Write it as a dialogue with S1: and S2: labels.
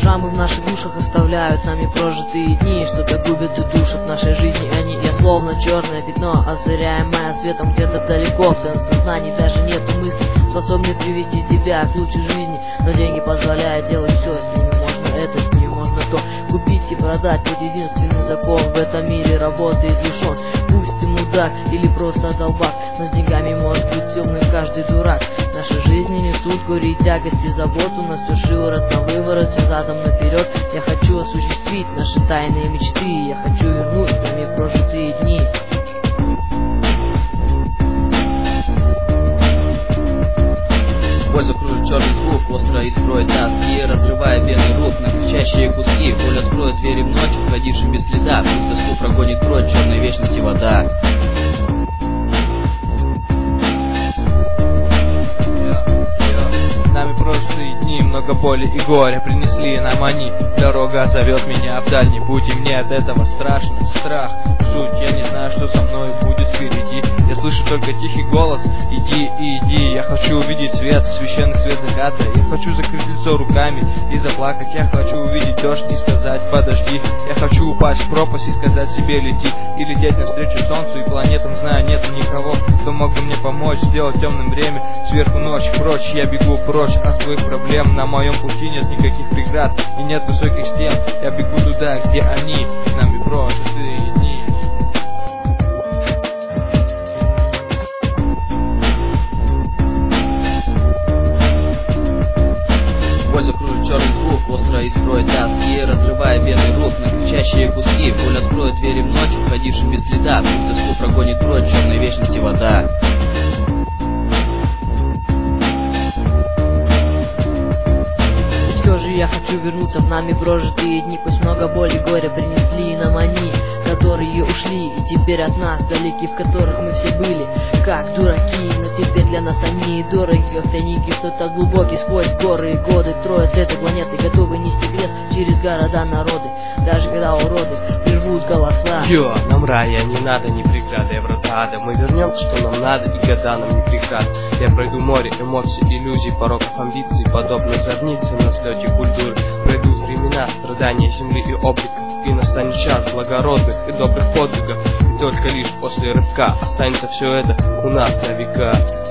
S1: Шрамы в наших душах оставляют нами прожитые дни. Что-то губит и душат в нашей жизни они. Я словно черное пятно, озаряемое светом где-то далеко. В твоем сознании даже нету мыслей, способны привести тебя к лучшей жизни. Но деньги позволяют делать все, с ними можно это, с ними можно то. Купить и продать, вот единственный закон в этом мире работает лишен. Пусть ты мудак или просто долбак, но с деньгами может быть темным каждый дурак. Наши жизни несут горе и тягости, заботу на все шиворот, на выворот, все задом наперед. Я хочу осуществить наши тайные мечты, я хочу вернуть нами прожитые дни.
S2: Боль закружит черный звук, остро искроет тоски, разрывая вены рук на кричащие куски. Боль откроет двери в ночь, уходившим без следа, пусть тоску прогонит прочь черной вечности вода.
S3: Нами прошлые дни, много боли и горя принесли нам они. Дорога зовет меня в дальний путь, и мне от этого страшно. Страх, жуть, я не знаю, что со мной будет впереди. Я слышу только тихий голос: иди и иди. Я хочу увидеть свет, священный свет заката. Я хочу закрыть лицо руками и заплакать. Я хочу увидеть дождь и сказать: подожди. Я хочу упасть в пропасть и сказать себе: лети. И лететь навстречу солнцу и планетам, зная, нету никого, кто мог бы мне помочь сделать темным время. Сверху ночь, прочь, я бегу прочь от своих проблем. На моем пути нет никаких преград и нет высоких стен. Я бегу туда, где они, нами прожитые дни.
S2: Боль закружит черный звук, остро искроет тоски, разрывая вены рук на кричащие куски. Боль откроет двери в ночь, уходившим без следа, пусть тоску прогонит прочь черной вечности вода.
S1: Я хочу вернуться в нами прожитые дни. Пусть много боли и горя принесли нам они, которые ушли и теперь от нас далеки, в которых мы все были как дураки. Но теперь для нас они дороги, как тайники, что-то глубокий сквозь горы и годы. Трое с этой планеты готовы нести крест через города народы, даже когда уроды прервут голоса.
S4: Нам рая не надо, ни преграды, врата ада. Мы вернем то, что нам надо, и года нам не преград. Я пройду море эмоций, иллюзий, пороков, амбиций, подобно зорнице на взлете культуры. Пройдут времена страдания земли и обликов, и настанет час благородных и добрых подвигов. И только лишь после рывка останется все это у нас на века.